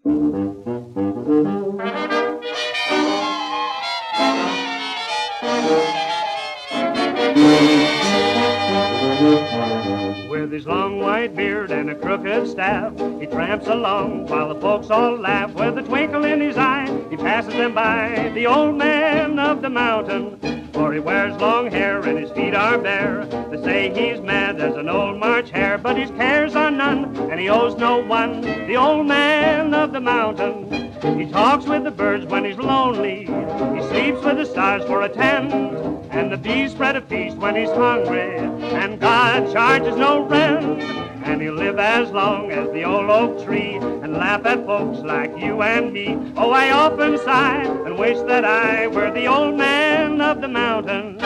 With his long white beard and a crooked staff, he tramps along while the folks all laugh. With a twinkle in his eye, he passes them by, the old man of the mountain. For he wears long hair and his feet are bare. They say he's mad as an old March hare, but his cares are none and he owes no one, the old man of the mountain. He talks with the birds when he's lonely, he sleeps with the stars for a tent, and the bees spread a feast when he's hungry, and God charges no rent. And he'll live as long as the old oak tree and laugh at folks like you and me. Oh, I often sigh and wish that I were the old man of the mountain.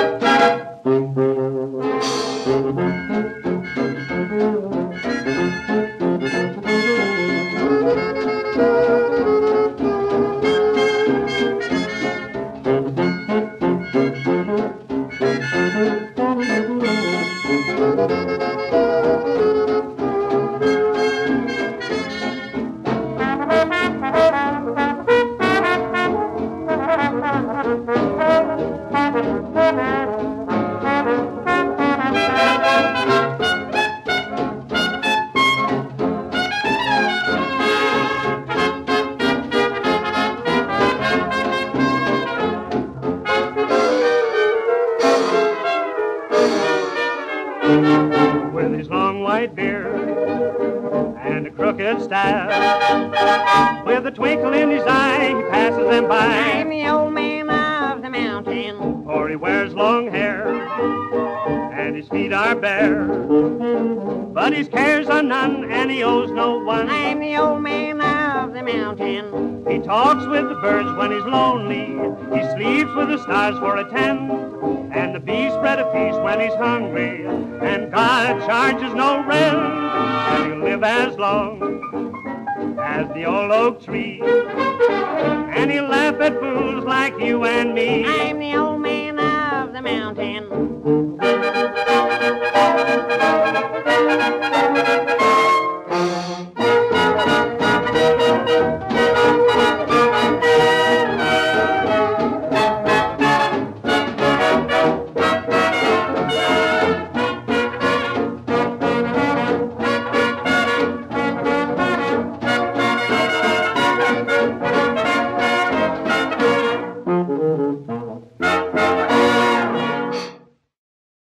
With his long white beard and a crooked staff, with a twinkle in his eye, he passes them by. I'm the old man of the mountain. For he wears long hair and his feet are bare, but his cares are none and he owes no one. I'm the old man of the mountain. He talks with the birds when he's lonely, he sleeps with the stars for a tent, and the bees spread a feast when he's hungry, and God charges no rent. And he'll live as long as the old oak tree, and he'll laugh at fools like you and me. I'm the old man of the mountain.